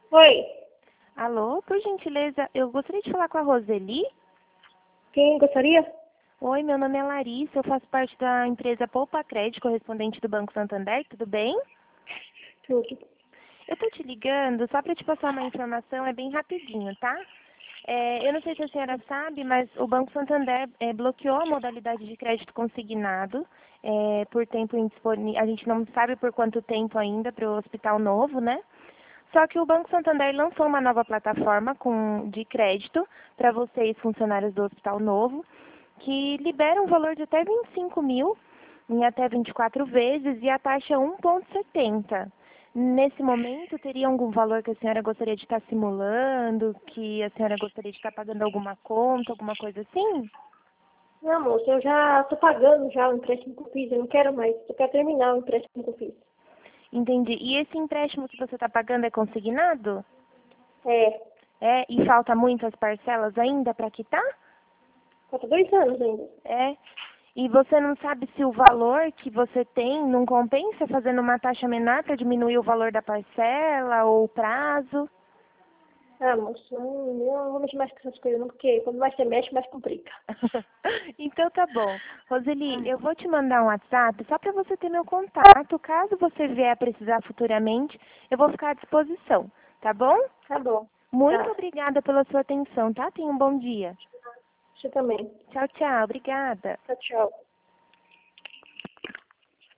Oi, Alô, por gentileza, eu gostaria de falar com a Roseli. quem gostaria? Oi, meu nome é Larissa, eu faço parte da empresa Poupa Crédito, correspondente do Banco Santander, tudo bem? Tudo. Eu tô te ligando só para te passar uma informação, é bem rapidinho, tá? Eu não sei se a senhora sabe, mas o Banco Santander bloqueou a modalidade de crédito consignado por tempo indisponível. A gente não sabe por quanto tempo ainda para o Hospital Novo, né? Só que o Banco Santander lançou uma nova plataforma de crédito para vocês, funcionários do Hospital Novo, que libera um valor de até 25 mil em até 24 vezes e a taxa é 1,70. Nesse momento, teria algum valor que a senhora gostaria de estar simulando, que a senhora gostaria de estar pagando alguma conta, alguma coisa assim? Não, moça, eu já tô pagando já o empréstimo que eu fiz, eu não quero mais, eu quero terminar o empréstimo que eu fiz. Entendi. E esse empréstimo que você está pagando é consignado? É, E falta muitas parcelas ainda para quitar? falta 2 anos ainda. É. E você não sabe se o valor que você tem não compensa fazendo uma taxa menor para diminuir o valor da parcela ou o prazo? Ah, moça, não vou mexer mais com essas coisas não, porque quando mais você mexe, mais complica. Então tá bom. Roseli, Ai, eu vou te mandar um WhatsApp só para você ter meu contato. Caso você vier a precisar futuramente, eu vou ficar à disposição, tá bom? tá bom. Muito Tá, obrigada pela sua atenção, tá? Tenha um bom dia. você também. Tchau, tchau. Obrigada. Tchau, tchau.